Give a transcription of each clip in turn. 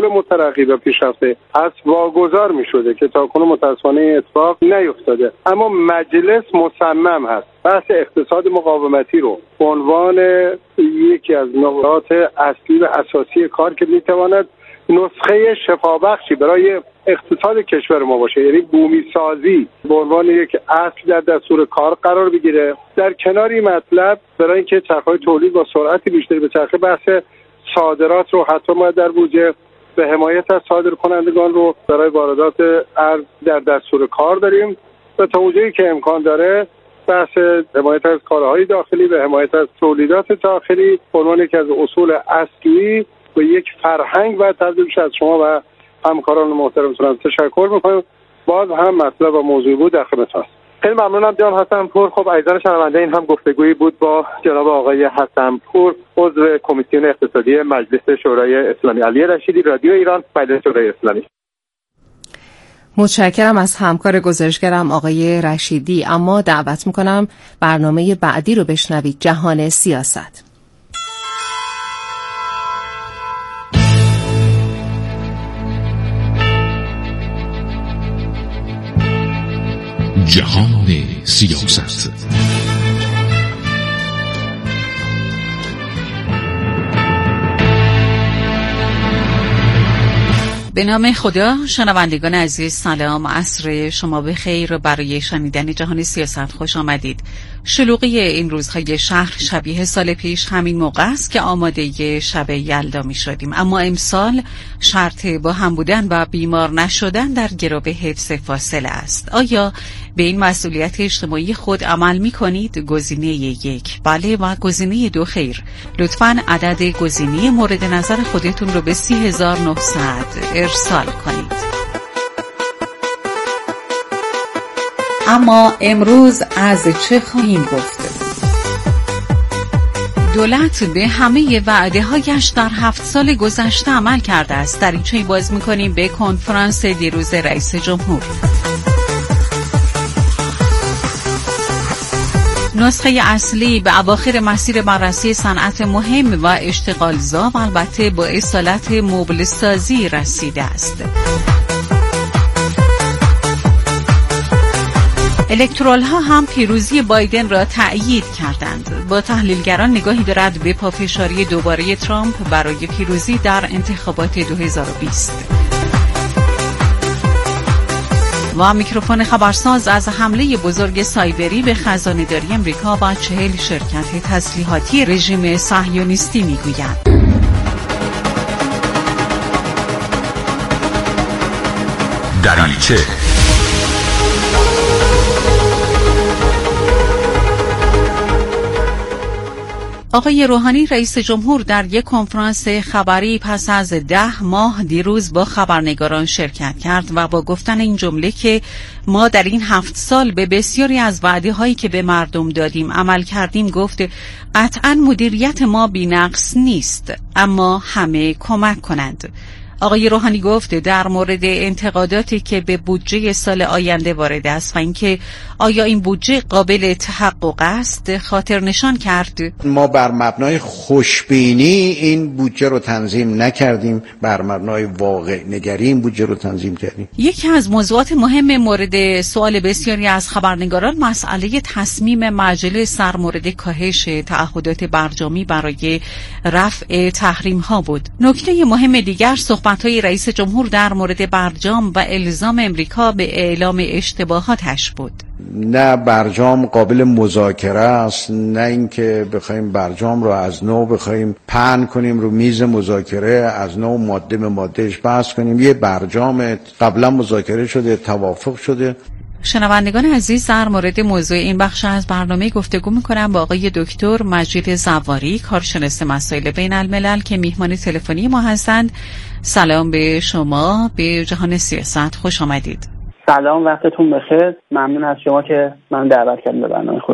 اصول مترقی و پیشرفته هست واگذار می‌شده که تاکنون متأسفانه اتفاق نیفتاده. اما مجلس مصمم هست بحث اقتصاد مقاومتی رو به عنوان یکی از نقاط اصلی و اساسی کار که میتواند نسخه شفابخشی برای اقتصاد کشور ما باشه، یعنی بومی سازی به عنوان یک اصل در دستور کار قرار بگیره. در کنار این مطلب برای اینکه چرخهای تولید با سرعتی بیشتری به چرخه، بحث صادرات رو حتی ما در بودجه به حمایت از صادرکنندگان رو برای واردات ارز در دستور کار داریم و تا اونجایی که امکان داره بحث حمایت از کالاهای داخلی و حمایت از تولیدات داخلی به عنوان یکی از اصول اصلی و یک فرهنگ و تبدیلش از شما و همکاران محترمتون تشکر می‌کنم. باز هم مطلب و موضوع بود در خدمتتون. خیلی ممنونم جناب حسن‌پور. خب عزیزان شنونده، این هم گفتگویی بود با جناب آقای حسن‌پور، عضو کمیسیون اقتصادی مجلس شورای اسلامی. علی رشیدی، رادیو ایران، مجلس شورای اسلامی. متشکرم از همکار گزارشگرم آقای رشیدی. اما دعوت میکنم برنامه بعدی رو بشنوید، جهان سیاست. جهان سیاست. به نام خدا. شنوندگان عزیز سلام، عصر شما بخیر. برای شنیدن جهان سیاست خوش آمدید. شلوغی این روزهای شهر شبیه سال پیش همین موقع است که آماده شب یلدا می شدیم، اما امسال شرط با هم بودن و بیمار نشدن در گرو حفظ فاصله است. آیا به این مسئولیت اجتماعی خود عمل می کنید؟ گزینه 1 بله و گزینه 2 خیر. لطفاً عدد گزینه مورد نظر خودتون رو به 30900 ارسال کنید. اما امروز از چه خواهیم گفت؟ دولت به همه وعده‌هایش در 7 سال گذشته عمل کرده است. دریچه‌ای باز می‌کنیم به کنفرانس دیروز رئیس جمهور. نسخه اصلی به اواخر مسیر بررسی صنعت مهم و اشتغالزا و البته با اصالت مبل سازی رسیده است. الکترال ها هم پیروزی بایدن را تأیید کردند. با تحلیلگران نگاهی دارد به پافشاری دوباره ترامپ برای پیروزی در انتخابات 2020. و میکروفون خبرساز از حمله بزرگ سایبری به خزانه‌داری امریکا و 40 شرکت تسلیحاتی رژیم صهیونیستی میگوید. دریچه آقای روحانی رئیس جمهور در یک کنفرانس خبری پس از 10 ماه دیروز با خبرنگاران شرکت کرد و با گفتن این جمله که ما در این 7 سال به بسیاری از وعده هایی که به مردم دادیم عمل کردیم، گفت قطعاً مدیریت ما بی‌نقص نیست، اما همه کمک کنند. آقای روحانی گفت در مورد انتقاداتی که به بودجه سال آینده وارد است و اینکه آیا این بودجه قابل تحقق است، خاطر نشان کرد ما بر مبنای خوشبینی این بودجه رو تنظیم نکردیم، بر مبنای واقع نگری این بودجه رو تنظیم کردیم. یکی از موضوعات مهم مورد سوال بسیاری از خبرنگاران مسئله تصمیم مجلس در مورد کاهش تعهدات برجامی برای رفع تحریم ها بود. نکته مهم دیگر صحبت‌های رئیس جمهور در مورد برجام و الزام امریکا به اعلام اشتباهاتش بود. نه برجام قابل مذاکره است، نه اینکه بخوایم برجام رو از نو بخوایم پهن کنیم رو میز مذاکره، از نو ماده به مادهش بحث کنیم. یه برجام قبلا مذاکره شده، توافق شده. شنوندگان عزیز، در مورد موضوع این بخش از برنامه گفتگو می‌کنم با آقای دکتر مجید زواری، کارشناس مسائل بین الملل که میهمان تلفنی ما هستند. سلام به شما، به جهان سیاست خوش آمدید. سلام، وقتتون بخیر. ممنون از شما که من دعوت کردید به برنامه خودتون.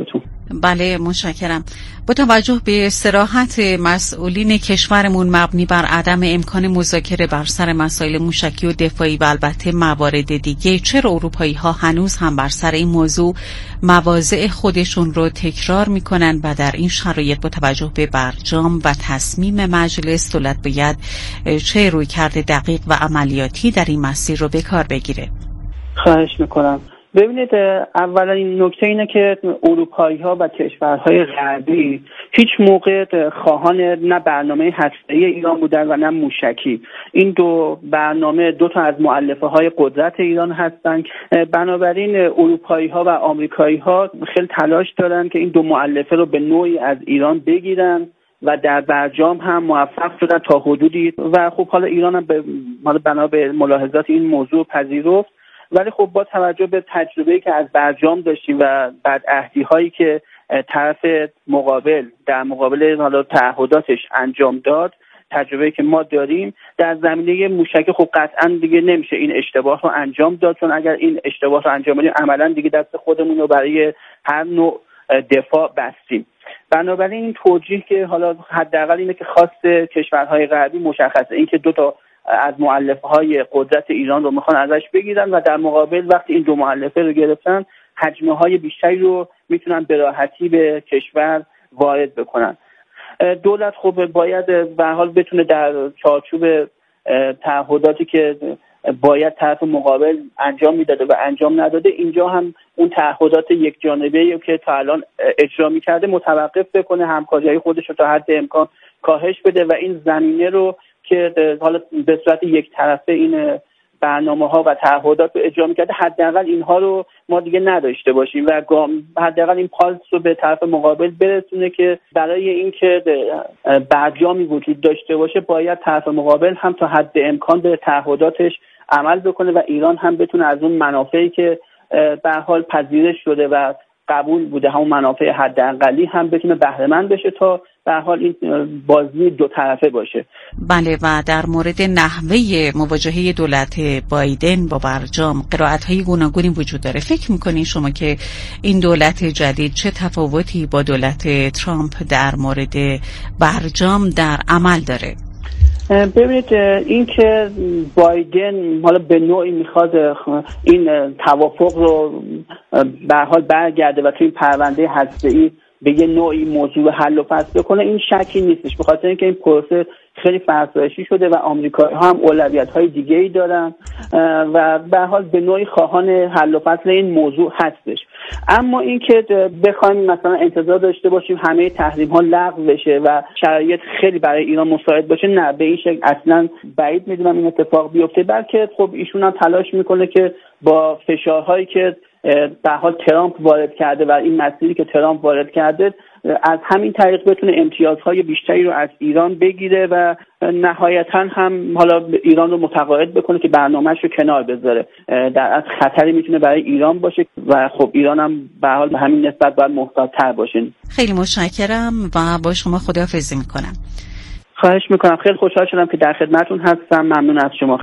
بله متشکرم. با توجه به صراحت مسئولین کشورمون مبنی بر عدم امکان مذاکره بر سر مسائل موشکی و دفاعی و البته موارد دیگه، چرا اروپایی ها هنوز هم بر سر این موضوع مواضع خودشون رو تکرار میکنن و در این شرایط با توجه به برجام و تصمیم مجلس دولت باید چه رویکرد دقیق و عملیاتی در این مسیر رو به کار بگیره؟ خواهش میکنم. ببینید، اولا این نکته اینه که اروپایی ها و کشورهای غربی هیچ موقع خواهان نه برنامه هسته‌ای ایران بودن و نه موشکی. این دو برنامه دو تا از مؤلفه های قدرت ایران هستند. بنابراین اروپایی ها و آمریکایی ها خیلی تلاش دارن که این دو مؤلفه رو به نوعی از ایران بگیرن و در برجام هم موفق شدن تا حدودی و خب حالا ایران هم بنا به ملاحظات این موضوع پذیرفت. ولی خب با توجه به تجربه‌ای که از برجام داشتیم و بدعهدی‌هایی که طرف مقابل در مقابل حالا تعهداتش انجام داد، تجربه‌ای که ما داریم در زمینه موشکی، خب قطعاً دیگه نمیشه این اشتباه رو انجام داد، چون اگر این اشتباه رو انجام بدیم عملاً دیگه دست خودمون رو برای هر نوع دفاع بستیم. بنابراین این توجیه که حالا حداقل اینه که خواست کشورهای غربی مشخصه، این که دو تا از مؤلفه‌های قدرت ایران رو میخوان ازش بگیرن و در مقابل وقتی این دو مؤلفه رو گرفتن حجم‌های بیشتری رو میتونن به راحتی به کشور وارد بکنن. دولت خب باید به هر حال بتونه در چارچوب تعهداتی که باید طرف مقابل انجام میداده و انجام نداده، اینجا هم اون تعهدات یک جانبه‌ای که تا الان اجرا میکرده متوقف بکنه، همکاری‌های خودش رو تا حد امکان کاهش بده و این زمینه رو که حالا به صورت یک طرفه این برنامه‌ها و تعهدات رو اجرا می‌کرده، حداقل اینها رو ما دیگه نداشته باشیم و حداقل این پالس رو به طرف مقابل برسونه که برای اینکه برجامی وجود داشته باشه باید طرف مقابل هم تا حد امکان به تعهداتش عمل بکنه و ایران هم بتونه از اون منافعی که به هر حال پذیرش شده و قبول بوده، همون منافع حداقلی هم بتونه بهره مند بشه تا به هر حال این بازی دو طرفه باشه. بله، و در مورد نحوه مواجهه دولت بایدن با برجام قرائت‌های گوناگونی وجود داره. فکر می‌کنین شما که این دولت جدید چه تفاوتی با دولت ترامپ در مورد برجام در عمل داره؟ ببینید، این که بایدن حالا به نوعی میخواد این توافق رو به هر حال برگرده و توی این پرونده هسته‌ای به یه نوعی موضوع حل و فصل بکنه، این شکی نیستش، به خاطر اینکه این پروسه خیلی فرسایشی شده و آمریکایی‌ها هم اولویت‌های دیگه‌ای دارن و به هر حال به نوعی خواهان حل و فصل این موضوع هستش. اما اینکه بخوایم مثلا انتظار داشته باشیم همه تحریم‌ها لغو بشه و شرایط خیلی برای ایران مساعد باشه، نه، به این شکل اصلا بعید می‌دونم این اتفاق بیفته، بلکه خب ایشون هم تلاش می‌کنه که با فشارهایی که به حال ترامپ وارد کرده و این مسیری که ترامپ وارد کرده از همین طریق بتونه امتیازهای بیشتری رو از ایران بگیره و نهایتاً هم حالا ایران رو متقاعد بکنه که برنامه‌اش رو کنار بذاره. در از خطری میتونه برای ایران باشه و خب ایران هم به حال به همین نسبت باید محتاط‌تر باشه. خیلی متشکرم و با شما خداحافظی میکنم. خواهش میکنم، خیلی خوشحال شدم که در خدمتتون هستم. ممنون از شما.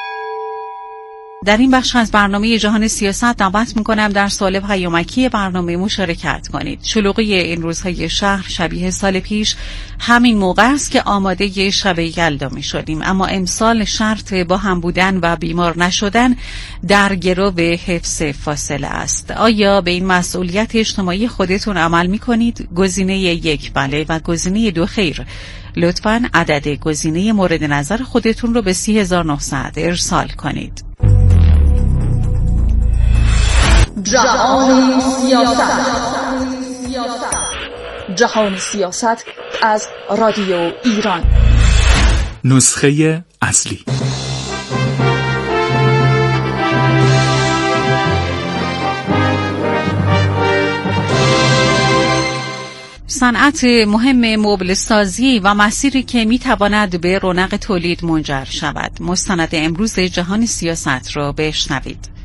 در این بخش از برنامه جهان سیاست دعوت میکنم در سوال پیامکی برنامه مشارکت کنید. شلوغی این روزهای شهر شبیه سال پیش همین موقع است که آماده شب یلدا می شدیم، اما امسال شرط با هم بودن و بیمار نشدن در گرو به حفظ فاصله است. آیا به این مسئولیت اجتماعی خودتون عمل میکنید؟ گزینه 1 بله و گزینه 2 خیر. لطفاً عدد گزینه مورد نظر خودتون رو به 30900 ارسال کنید. جهان سیاست. جهان سیاست از رادیو ایران. نسخه اصلی. صنعت مهم مبل سازی و مسیری که میتواند به رونق تولید منجر شود. مستند امروز جهان سیاست را بشنوید.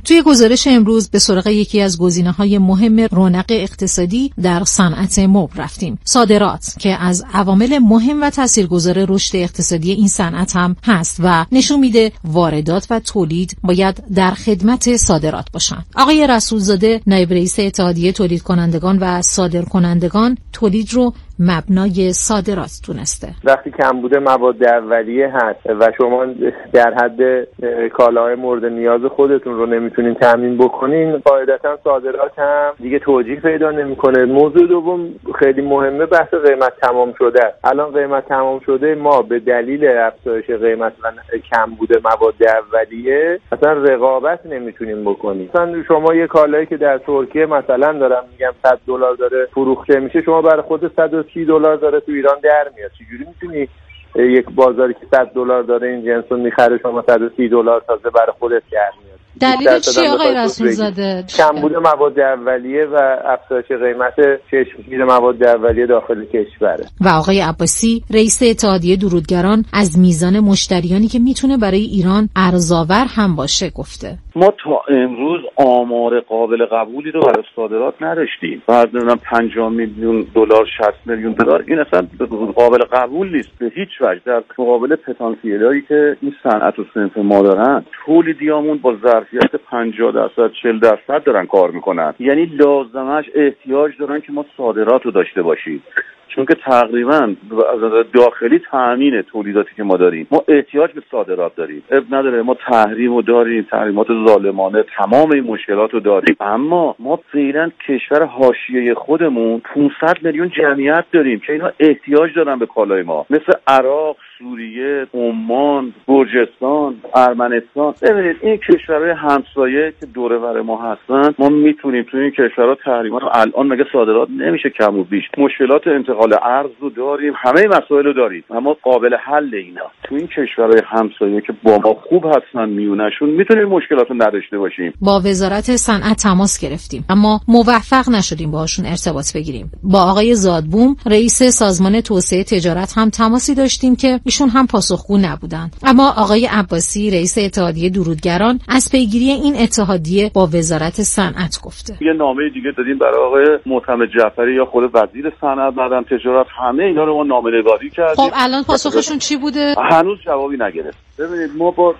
توی گزارش امروز به سراغ یکی از گزینه‌های مهم رونق اقتصادی در صنعت مبل رفتیم، صادرات، که از عوامل مهم و تاثیرگذار رشد اقتصادی این صنعت هم هست و نشون میده واردات و تولید باید در خدمت صادرات باشن. آقای رسولزاده، نایب رئیس اتحادیه تولید کنندگان و صادرکنندگان، تولید رو مبنای صادرات دونسته. وقتی کمبود مواد اولیه هست و شما در حد کالاهای مورد نیاز خودتون رو نمیتونین تامین بکنین، قاعدتا صادرات هم دیگه توجیه پیدا نمیکنه. موضوع دوم خیلی مهمه، بحث قیمت تمام شده است. الان قیمت تمام شده ما به دلیل افزایش قیمت و کمبود مواد اولیه اصلا رقابت نمیتونیم بکنیم. مثلا شما یه کالایی که در ترکیه مثلا دارم میگم $100 داره فروخته میشه، شما برای خود $130 داره تو ایران در میاد. چجوری میتونی یک بازاری که $100 داره این جنس رو میخره شما $130 تازه برای خودت در میاد؟ دلیلش چی آقای رسولزاده؟ کمبود مواد اولیه و افزایش قیمت چشمگیر مواد اولیه داخل کشوره. و آقای عباسی، رئیس اتحادیه درودگران، از میزان مشتریانی که میتونه برای ایران ارزآور هم باشه گفته. ما تا امروز آمار قابل قبولی رو برای صادرات نداشتیم. بعد نمیدونم $50 میلیون، $60 میلیون، این اصلا قابل قبول نیست به هیچ وجه در مقابل پتانسیلی که این صنعت و صنف ما دارن. تولیدیامون با ظرفیت 50%، 40% دارن کار میکنن. یعنی لازمش احتیاج دارن که ما صادرات رو داشته باشیم، چون که تقریبا از داخلی تامین تولیداتی که ما داریم، ما احتیاج به صادرات داریم. اب نداره ما تحریم رو داریم، تحریمات ظالمانه، تمام این مشکلات رو داریم، اما ما فعلا کشور حاشیه خودمون 500 میلیون جمعیت داریم که اینا احتیاج دارن به کالای ما، مثل عراق، سوریه، عمان، گرجستان، ارمنستان. ببینید این کشورهای همسایه که دور و بر ما هستن، ما میتونیم تو این کشورها تحریمات رو الان مگه صادرات نمیشه کم و بیش، مشکلات انتقال ارز رو داریم، همه مسائل رو داریم، اما قابل حل اینا. تو این کشورهای همسایه که با ما خوب هستن میونشون میتونیم مشکلات رو نداشته باشیم. با وزارت صنعت تماس گرفتیم اما موفق نشدیم باهاشون ارتباط بگیریم. با آقای زادبوم، رئیس سازمان توسعه تجارت، هم تماسی داشتیم که ایشون هم پاسخگو نبودن. اما آقای عباسی، رئیس اتحادیه درودگران، از پیگیری این اتحادیه با وزارت صنعت گفته. یه نامه دیگه دادیم برای آقای معتمد جعفری یا خود وزیر صنعت، معدن تجارت، همه اینا رو ما نامه‌نگاری کردیم. خب الان پاسخشون چی بوده؟ هنوز جوابی نگرفت. ببینید ما با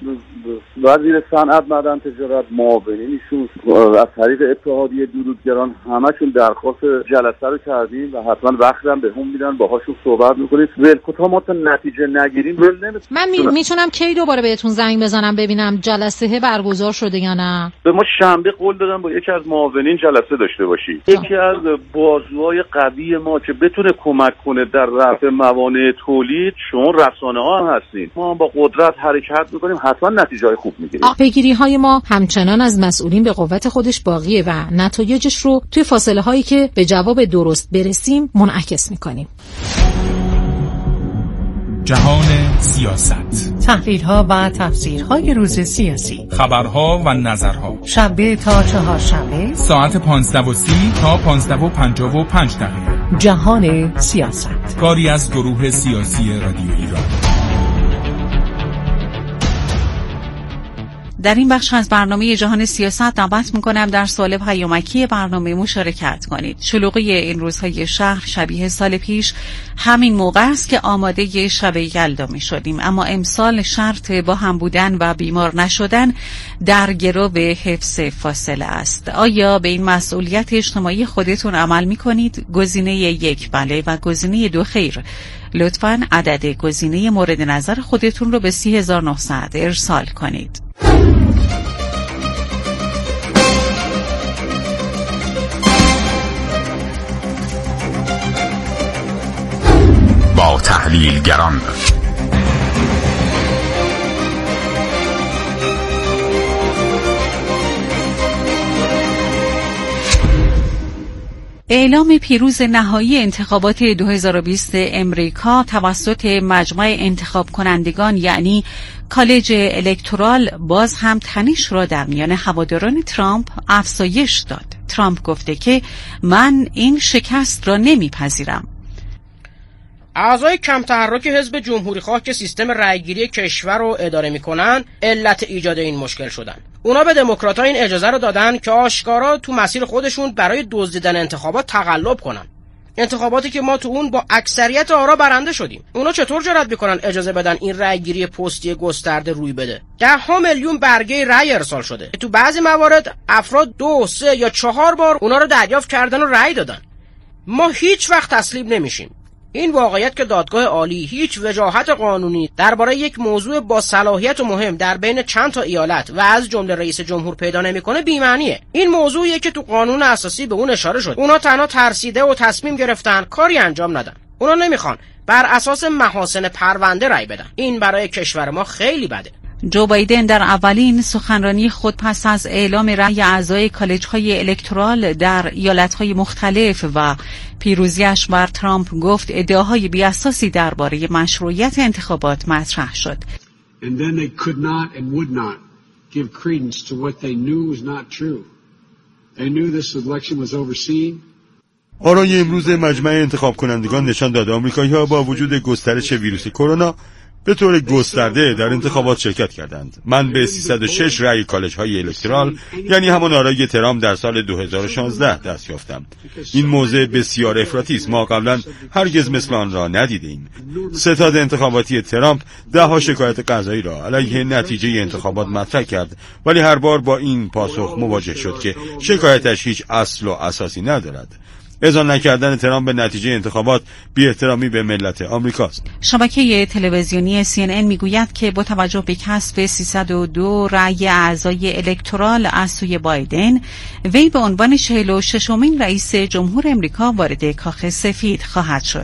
وزیر صنعت، معدن تجارت، معاونینشون از طریق اتحادیه درودگران همشون درخواست جلسه رو کردیم و حتما وقت هم بهمون میدن، باهاشون صحبت می‌کنیم. ولکوتا ما تا نتیجه نگیریم من میتونم کی دوباره بهتون زنگ بزنم ببینم جلسه برگزار شده یا نه؟ به ما شنبه قول دادن با یکی از معاونین جلسه داشته باشیم. یکی از بازوهای قوی ما که بتونه کمک کنه در رفع موانع تولید، شما رسانه‌ها هم هستین، ما هم با قدرت حرکت می‌کنیم، حتما نتیجه‌های خوب می‌گیریم. پیگیری‌های ما همچنان از مسئولین به قوت خودش باقیه و نتایجش رو توی فاصله‌هایی که به جواب درست برسیم منعکس می‌کنیم. جهان سیاست، تحلیل‌ها و تفسیرهای روز سیاسی، خبرها و نظرها، شنبه تا چهارشنبه ساعت 15:30 تا 15:55. جهان سیاست، کاری از گروه سیاسی رادیو ایران. در این بخش از برنامه جهان سیاست دعوت می‌کنم در سوال پیامکی برنامه مشارکت کنید. شلوغی این روزهای شهر شبیه سال پیش همین موقع است که آماده شب یلدا می‌شدیم، اما امسال شرط با هم بودن و بیمار نشدن در گرو به حفظ فاصله است. آیا به این مسئولیت اجتماعی خودتون عمل می‌کنید؟ گزینه 1 بله و گزینه 2 خیر. لطفاً عدد گزینه مورد نظر خودتون رو به 30900 ارسال کنید. با تحلیلگران اعلام پیروز نهایی انتخابات 2020 امریکا توسط مجمع انتخاب کنندگان یعنی کالج الکترال باز هم تنش را در میان هواداران ترامپ افزایش داد. ترامپ گفته که من این شکست را نمیپذیرم. اعضای کم تحرک حزب جمهوری خواه که سیستم رأیگیری کشور رو اداره میکنن علت ایجاد این مشکل شدن. اونا به دموکرات‌ها این اجازه رو دادن که آشکارا تو مسیر خودشون برای دزدیدن انتخابات تقلب کنن. انتخاباتی که ما تو اون با اکثریت آرا برنده شدیم. اونا چطور جرأت میکنن اجازه بدن این رأیگیری پستی گسترده روی بده؟ 10 میلیون برگه رأی ارسال شده. تو بعضی موارد افراد 2، 3 یا 4 بار اونا رو دریافت کردن و رأی دادن. ما هیچ وقت تسلیم نمیشیم. این واقعیت که دادگاه عالی هیچ وجاهت قانونی درباره یک موضوع با صلاحیت و مهم در بین چند تا ایالت و از جمله رئیس جمهور پیدا نمیکنه بی‌معنیه. این موضوعیه که تو قانون اساسی به اون اشاره شد. اونا تنها ترسیده و تصمیم گرفتن کاری انجام ندن. اونا نمیخوان بر اساس محاسن پرونده رأی بدن. این برای کشور ما خیلی بده. جو بایدن در اولین سخنرانی خود پس از اعلام رأی اعضای کالج‌های الکترال در ایالت‌های مختلف و پیروزیش بر ترامپ گفت ادعاهای بی‌اساسی درباره مشروعیت انتخابات مطرح شد. And then they could not and would not give credence to what they knew was not true. They knew this election was overseen. آرای امروز مجمع انتخاب کنندگان نشان داد آمریکایی‌ها با وجود گسترش ویروس کرونا به طور گسترده در انتخابات شرکت کردند. من به 306 رأی کالج‌های الکترال یعنی همان آرای ترامپ در سال 2016 دست یافتم. این موضع بسیار افراطی است. ما قبلا هرگز مثل آن را ندیدیم. ستاد انتخاباتی ترامپ 10 شکایت قضایی را علیه نتیجه انتخابات مطرح کرد، ولی هر بار با این پاسخ مواجه شد که شکایتش هیچ اصل و اساسی ندارد. اذعان نکردن ترامپ به نتیجه انتخابات بی‌احترامی به ملت آمریکاست. شبکه تلویزیونی CNN میگوید که با توجه به کسب 302 رأی اعضای الکترال از سوی بایدن، وی به عنوان 46مین رئیس جمهور آمریکا وارد کاخ سفید خواهد شد.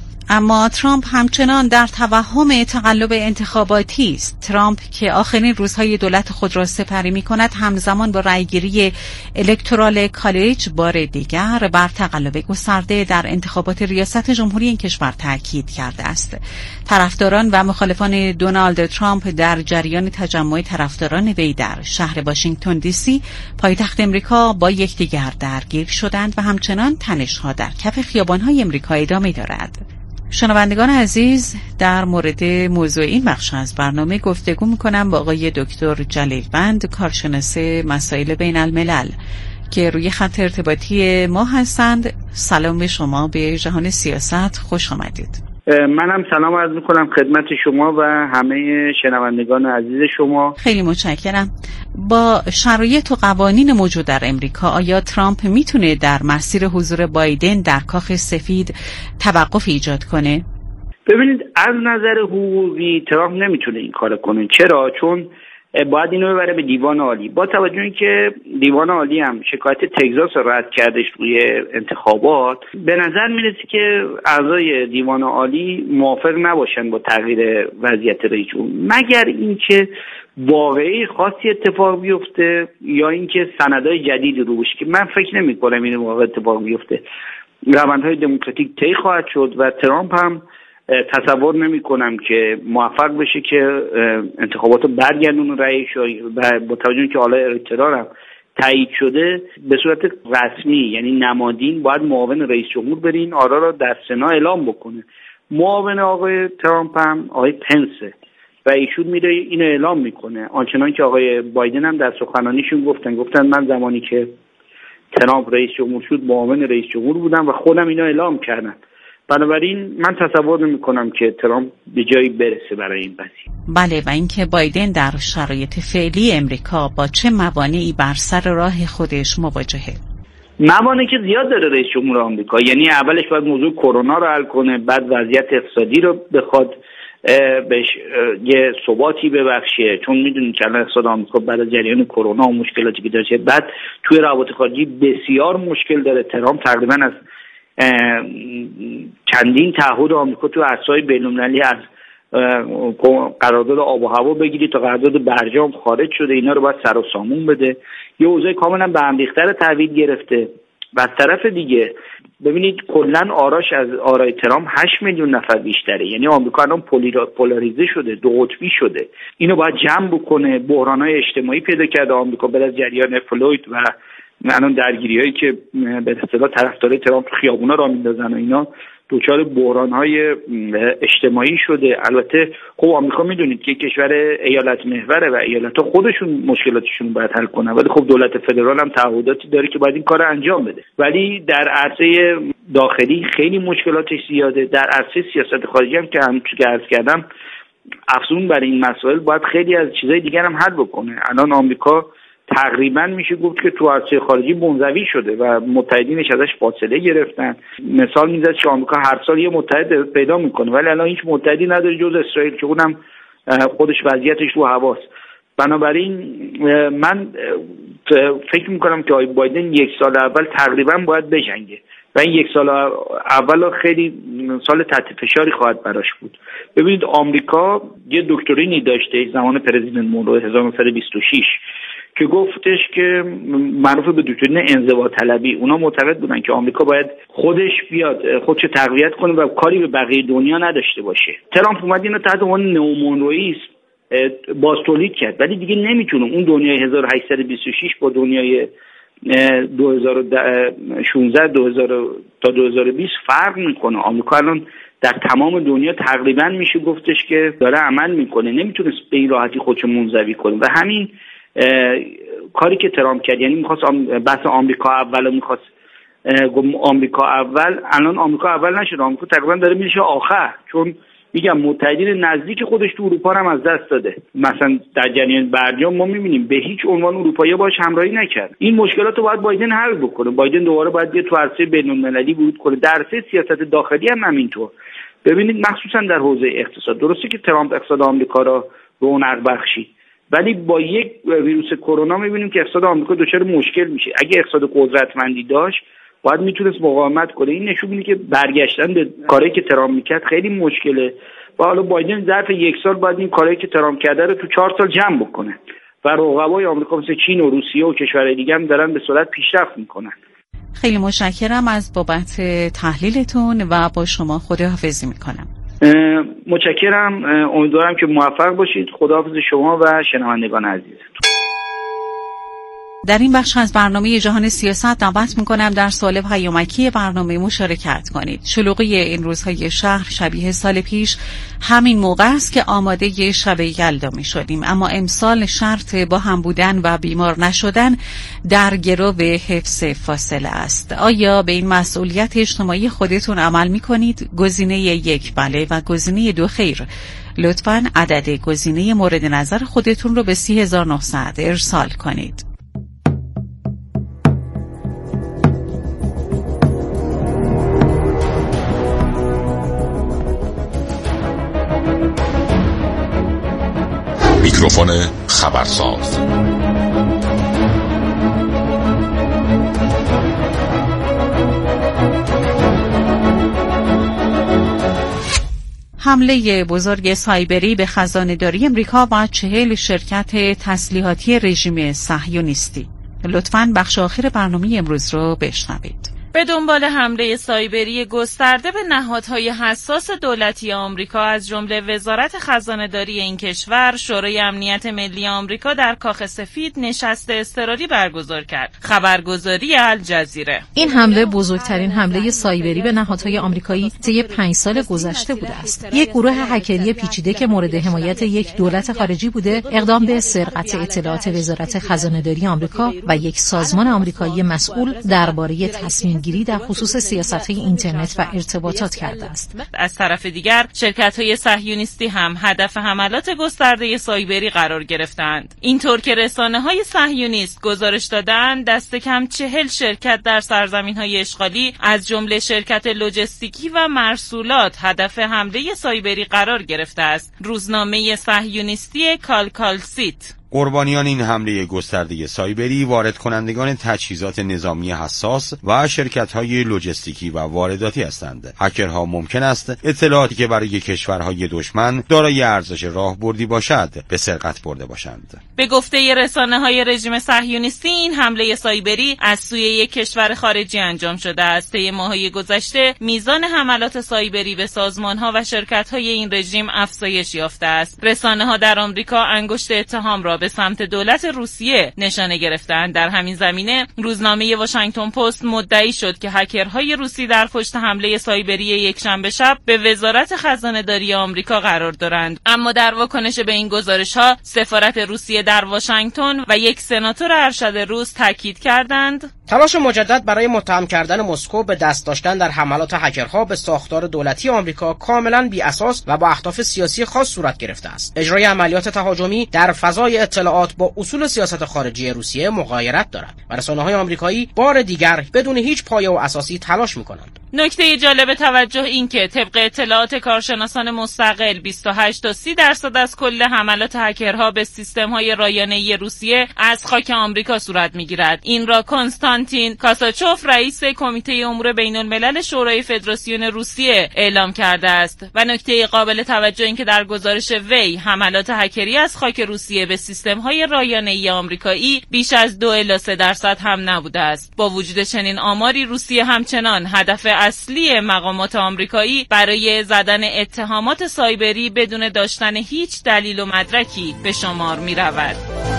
اما ترامپ همچنان در توهم تقلب انتخاباتی است. ترامپ که آخرین روزهای دولت خود را سپری می‌کند، همزمان با رأیگیری الکترال کالج بار دیگر بر تقلب گسترده در انتخابات ریاست جمهوری این کشور تاکید کرده است. طرفداران و مخالفان دونالد ترامپ در جریان تجمع طرفداران وی در شهر واشنگتن دی سی، پایتخت امریکا، با یکدیگر درگیر شدند و همچنان تنش‌ها در کف خیابان‌های امریکا ادامه دارد. شنوندگان عزیز، در مورد موضوع این بخش از برنامه گفتگو می‌کنم با آقای دکتر جلیلوند، کارشناس مسائل بین الملل که روی خط ارتباطی ما هستند. سلام به شما، به جهان سیاست خوش آمدید. منم سلام عرض می‌کنم خدمت شما و همه شنوندگان عزیز شما. خیلی متشکرم. با شرایط و قوانین موجود در امریکا، آیا ترامپ میتونه در مسیر حضور بایدن در کاخ سفید توقف ایجاد کنه؟ ببینید، از نظر حقوقی ترامپ نمیتونه این کارو کنه. چرا؟ چون باید اینو ببره به دیوان عالی. با توجه اینکه دیوان عالی هم شکایت تگزاس رو رد کردش روی انتخابات، به نظر میرسه که اعضای دیوان عالی موافق نباشن با تغییر وضعیت رئیس جمهور، مگر اینکه واقعی خاصی اتفاق بیفته یا اینکه سندهای جدید رو بشه، که من فکر نمی‌کنم این واقعا اتفاق بیفته. روندهای دموکراتیک طی خواهد شد و ترامپ هم تصور نمی کنم که موفق بشه که انتخابات رو برگردونه رئیس، و با توجه که حالا الکترال هم تایید شده به صورت رسمی یعنی نمادین باید معاون رئیس جمهور بره این آرا را در سنا اعلام بکنه. معاون آقای ترامپ هم آقای پنسه و ایشون میره اینو اعلام میکنه، آنچنان که آقای بایدن هم در سخنرانیشون گفتن من زمانی که ترامپ رئیس جمهور شد معاون رئیس جمهور بودم و خودم اینو اعلام کردم. بنابراین من تصور نمی‌کنم که ترامپ به جایی برسه برای این قضیه. بله، و اینکه بایدن در شرایط فعلی امریکا با چه موانعی بر سر راه خودش مواجهه؟ موانعی که زیاد داره رئیس جمهور آمریکا. یعنی اولش باید موضوع کرونا رو حل کنه، بعد وضعیت اقتصادی رو بخواد بهش یه ثباتی ببخشه، چون میدونید که الان اقتصاد آمریکا بعد از جریان کرونا و مشکلاتی که داشته، بعد توی روابط خارجی بسیار مشکل داره. ترامپ تقریبا از چندین تعهد آمریکا تو عرصه‌های بین‌المللی، از قرارداد آب و هوا بگیری تا قرارداد برجام خارج شده، اینا رو باید سر و سامون بده. یه اوضاع کاملا به هم ریخته تحویل گرفته. و از طرف دیگه ببینید کلا آراش از آرای ترامپ 8 میلیون نفر بیشتره. یعنی آمریکا الان پولاریزه شده، دو قطبی شده. اینو باید جمع بکنه. بحران‌های اجتماعی پیدا کرده آمریکا بعد از جریان فلوید و الان درگیری‌هایی که به اصطلاح طرفدارای ترامپ خیابونا را میندازن و اینا دچار بحران‌های اجتماعی شده. البته خب آمریکا میدونید که کشور ایالت محوره و ایالت‌ها خودشون مشکلاتشون باید حل کنن، ولی خب دولت فدرال هم تعهداتی داره که باید این کار انجام بده. ولی در عرصه داخلی خیلی مشکلاتش زیاده. در عرصه سیاست خارجی هم که عرض کردم افزون بر این مسائل باید خیلی از چیزای دیگر هم حل بکنه. الان آمریکا تقریبا میشه گفت که تو عرصه خارجی منزوی شده و متحدینش ازش فاصله گرفتن. مثال میزد که آمریکا هر سال یه متحد پیدا میکنه، ولی الان هیچ متحدی نداره جز اسرائیل که اونم خودش وضعیتش رو هواست. بنابراین من فکر میکنم که آقای بایدن یک سال اول تقریبا باید بجنگه و این یک سال اول خیلی سال تحت فشاری خواهد براش بود. ببینید آمریکا یه دکترینی داشته زمان پرزیدنت مونرو 1926 که گفتش که معروف به دکترین انزوا طلبی. اونا معتقد بودن که آمریکا باید خودش بیاد خودش تقویت کنه و کاری به بقیه دنیا نداشته باشه. ترامپ اومد اینو تحت عنوان نئومونروئیسم باز تولید کرد، ولی دیگه نمیتونه اون دنیای 1826 با دنیای 2016 تا 2020 فرق میکنه. آمریکا الان در تمام دنیا تقریبا میشه گفتش که داره عمل میکنه، نمیتونه به این راحتی خودشو منزوی کنه و همین کاری که ترامپ کرد، یعنی میخواست بحث آمریکا اول میخواست آمریکا اول، الان آمریکا اول نشد، آمریکا تقریبا داره میشه آخر، چون میگم متحدین نزدیک خودش تو اروپا هم از دست داده. مثلا در جریان برجام ما میبینیم به هیچ عنوان اروپایی باش همراهی نکرد. این مشکلات رو باید بایدن حل بکنه. بایدن دوباره باید بیاد تو عرصه بین‌المللی ورود کنه، در عرصه سیاست داخلی هم همینطور. ببینید مخصوصا در حوزه اقتصاد، درسته که ترامپ اقتصاد آمریکا را رونق بخشید، ولی با یک ویروس کرونا میبینیم که اقتصاد آمریکا دچار مشکل میشه. اگه اقتصاد قدرتمندی داشت باید میتونست مقاومت کنه. این نشون میده که برگشتن به کاری که ترامپ میکرد خیلی مشکله و حالا بایدن ظرف یک سال باید این کاری که ترامپ کرده رو تو 4 سال جمع بکنه و رقبای آمریکا مثل چین و روسیه و کشورهای دیگه هم دارن به سرعت پیشرفت میکنن. خیلی متشکرم از بابت تحلیلتون و با شما خداحافظی میکنم. متشکرم، امیدوارم که موفق باشید. خداحافظ شما و شنوندگان عزیز. در این بخش از برنامه جهان سیاست دعوت میکنم در سوال پیامکی برنامه مشارکت کنید. شلوغی این روزهای شهر شبیه سال پیش همین موقع است که آماده شب یلدا می شدیم، اما امسال شرط با هم بودن و بیمار نشدن در گرو حفظ فاصله است. آیا به این مسئولیت اجتماعی خودتون عمل می کنید؟ گزینه 1 بله و گزینه 2 خیر. لطفاً عدد گزینه مورد نظر خودتون رو به 3900 ارسال کنید. میکروفون خبرساز. حمله بزرگ سایبری به خزانه‌داری امریکا و 40 شرکت تسلیحاتی رژیم صهیونیستی. لطفاً بخش آخر برنامه امروز رو بشنوید. به دنبال حمله سایبری گسترده به نهادهای حساس دولتی آمریکا از جمله وزارت خزانه‌داری این کشور، شورای امنیت ملی آمریکا در کاخ سفید نشست اضطراری برگزار کرد. خبرگزاری الجزیره. این حمله بزرگترین حمله سایبری به نهادهای آمریکایی طی 5 سال گذشته بوده است. یک گروه هکری پیچیده که مورد حمایت یک دولت خارجی بوده، اقدام به سرقت اطلاعات وزارت خزانه‌داری آمریکا و یک سازمان آمریکایی مسئول درباره تصمیم گیری در خصوص سیاست‌های اینترنت و ارتباطات کرده است. از طرف دیگر شرکت‌های صهیونیستی هم هدف حملات گسترده سایبری قرار گرفتند. اینطور که رسانه‌های صهیونیست گزارش دادند دست کم 40 شرکت در سرزمین‌های اشغالی از جمله شرکت لوجستیکی و مرسولات هدف حمله سایبری قرار گرفته است. روزنامه صهیونیستی کالکالسیت قربانیان این حمله گسترده سایبری وارد کنندگان تجهیزات نظامی حساس و شرکت‌های لوجستیکی و وارداتی هستند. هکرها ممکن است اطلاعاتی که برای کشورهای دشمن دارای ارزش راهبردی باشد به سرقت برده باشند. به گفته رسانه‌های رژیم صهیونیستی این حمله سایبری از سوی یک کشور خارجی انجام شده است. طی ماه‌های گذشته میزان حملات سایبری به سازمان‌ها و شرکت‌های این رژیم افزایش یافته است. رسانه‌ها در آمریکا انگشت اتهام را به سمت دولت روسیه نشانه گرفتند. در همین زمینه روزنامه واشنگتن پست مدعی شد که هکرهای روسی در پشت حمله سایبری یکشنبه شب به وزارت خزانه‌داری آمریکا قرار دارند. اما در واکنش به این گزارش‌ها سفارت روسیه در واشنگتن و یک سناتور ارشد روس تاکید کردند تلاش مجدد برای متهم کردن مسکو به دست داشتن در حملات هکرها به ساختار دولتی آمریکا کاملا بی اساس و با اهداف سیاسی خاص صورت گرفته است. اجرای عملیات تهاجمی در فضای اطلاعات با اصول سیاست خارجی روسیه مغایرت دارد و رسانه‌های آمریکایی بار دیگر بدون هیچ پایه و اساسی تلاش می‌کنند. نکته جالب توجه این که طبق اطلاعات کارشناسان مستقل 28 تا 30% از کل حملات هکرها به سیستم‌های رایانه‌ای روسیه از خاک آمریکا صورت می‌گیرد. این را کنستانتین کاساچوف رئیس کمیته امور بین‌الملل شورای فدراسیون روسیه اعلام کرده است. و نکته قابل توجه این که در گزارش وی حملات هکری از خاک روسیه به سیستم‌های رایانه‌ای آمریکایی بیش از 2 الی 3% هم نبوده است. با وجود چنین آماری روسیه همچنان هدف اصلی مقامات آمریکایی برای زدن اتهامات سایبری بدون داشتن هیچ دلیل و مدرکی به شمار می رود.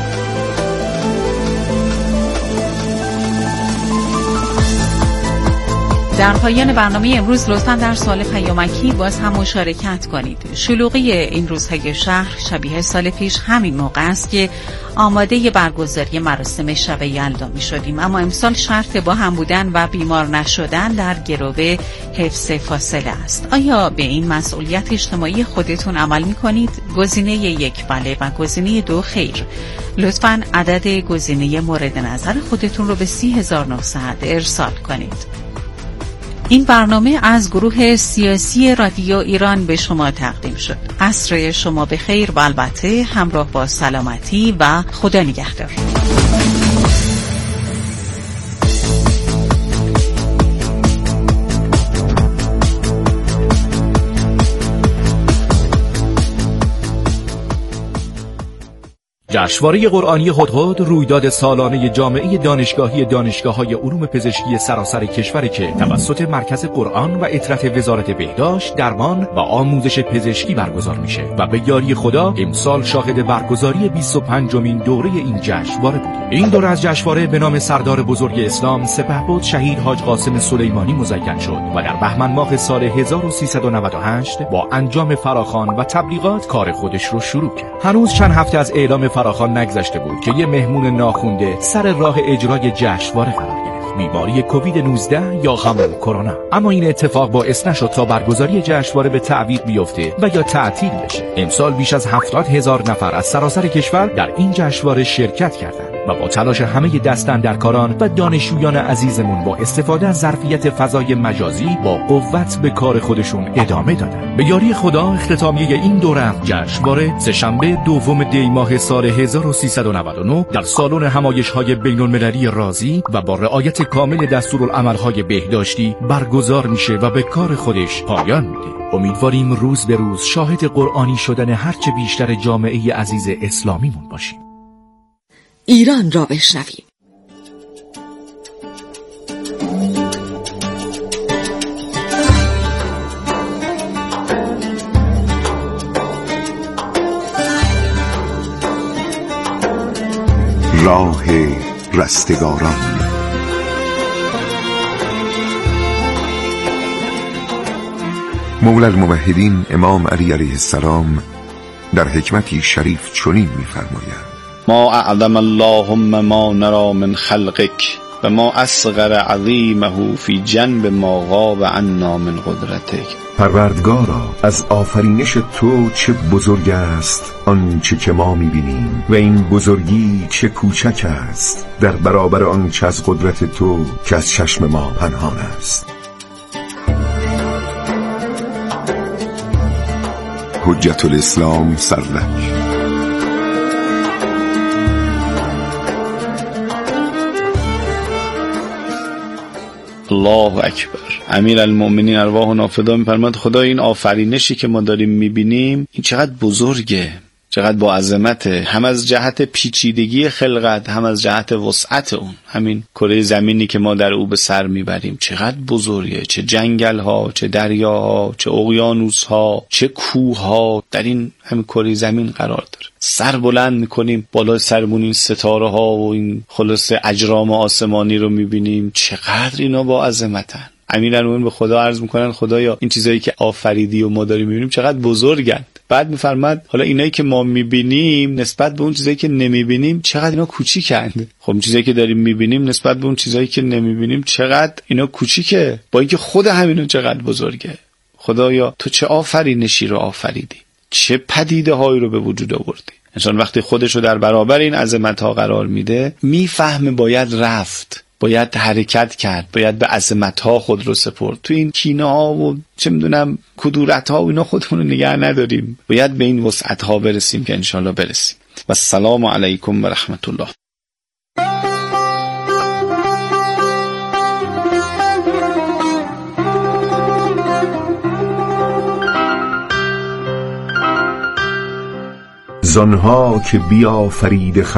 در پایان برنامه امروز لطفاً در سوال پیامکی باز هم مشارکت کنید. شلوغی این روزهای شهر شبیه سال پیش همین موقع است که آماده برگزاری مراسم شب یلدا می شدیم، اما امسال شرط با هم بودن و بیمار نشدن در گرو حفظ فاصله است. آیا به این مسئولیت اجتماعی خودتون عمل می کنید؟ گزینه 1 بله و گزینه 2 خیر. لطفاً عدد گزینه مورد نظر خودتون رو به 30900 ارسال کنید. این برنامه از گروه سیاسی رادیو ایران به شما تقدیم شد. عصر شما بخیر و البته همراه با سلامتی و خدا نگهدار. جشنواره قرآنی هدهد رویداد سالانه جامعه دانشگاهی دانشگاه‌های علوم پزشکی سراسر کشور که توسط مرکز قرآن و اطرت وزارت بهداشت، درمان و آموزش پزشکی برگزار میشه و به یاری خدا امسال شاهد برگزاری 25مین دوره این جشنواره بود. این دوره از جشنواره به نام سردار بزرگ اسلام سپهبد شهید حاج قاسم سلیمانی مزین شد و در بهمن ماه سال 1398 با انجام فراخوان و تبلیغات کار خودش رو شروع کرد. هنوز چند هفته از اعلام فراخوان نگذشته بود که یه مهمون ناخونده سر راه اجرای جشنواره قرار گرفت، بیماری کووید 19 یا همون کرونا. اما این اتفاق باعث نشد تا برگزاری جشنواره به تعویق بیفته و یا تعطیل بشه. امسال بیش از 70,000 نفر از سراسر کشور در این جشنواره شرکت کردند و با تلاش همه دستاندرکاران و دانشجویان عزیزمون با استفاده از ظرفیت فضای مجازی با قوت به کار خودشون ادامه دادن. به یاری خدا اختتامیه این دوره جشنواره سه‌شنبه 2 دی ماه سال 1399 در سالن همایش‌های بین‌المللی رازی و با رعایت کامل دستورالعمل‌های بهداشتی برگزار میشه و به کار خودش پایان میده. امیدواریم روز به روز شاهد قرآنی شدن هرچه بیشتر جامعه عزیز اسلامیمون باشیم. ایران را بشنویم. راه رستگاران. مولا الموحدین امام علی علیه السلام در حکمتی شریف چنین می‌فرمایند: ما اعظم اللهم ما نرى من خلقك و ما اصغر عظیمه فی جنب ما غاب عنا من قدرتک. پروردگارا، از آفرینش تو چه بزرگ است آنچه که ما می‌بینیم و این بزرگی چه کوچک است در برابر آنچه از قدرت تو که از چشم ما پنهان است. حجت الاسلام سرلک. الله اکبر. امیرالمؤمنین ارواحنا فدا می‌فرماد خدا این آفرینشی که ما داریم می‌بینیم این چقدر بزرگه. چقدر با عظمته، هم از جهت پیچیدگی خلقت، هم از جهت وسعت اون. همین کره زمینی که ما در او به سر میبریم چقدر بزرگه، چه جنگل ها، چه دریاها، چه اقیانوس ها، چه کوه ها در این همین کره زمین قرار داره. سر بلند میکنیم بالای سرمون این ستاره ها و این خلاصه اجرام آسمانی رو میبینیم، چقدر اینا با عظمتن. امیرالمومنین به خدا عرض میکنن خدایا این چیزایی که آفریدی و ما داریم میبینیم چقدر بزرگن. بعد میفرماد حالا اینایی که ما میبینیم نسبت به اون چیزایی که نمیبینیم چقدر اینا کوچیکند. خب چیزایی که داریم میبینیم نسبت به اون چیزایی که نمیبینیم چقدر اینا کوچیکه، با اینکه خود همینا چقدر بزرگه. خدایا تو چه آفرینشی رو آفریدی، چه پدیده هایی رو به وجود آوردی. انسان وقتی خودش رو در برابر این عظمت ها قرار میده میفهمه باید رفت، باید حرکت کرد، باید به عظمت ها خود رو سپرد. تو این کینه ها و چه میدونم کدورت ها و اینا خودمون رو نگه نداریم، باید به این وسعت ها برسیم که انشالله برسیم. و السلام علیکم و رحمت الله. زانها که بیافرید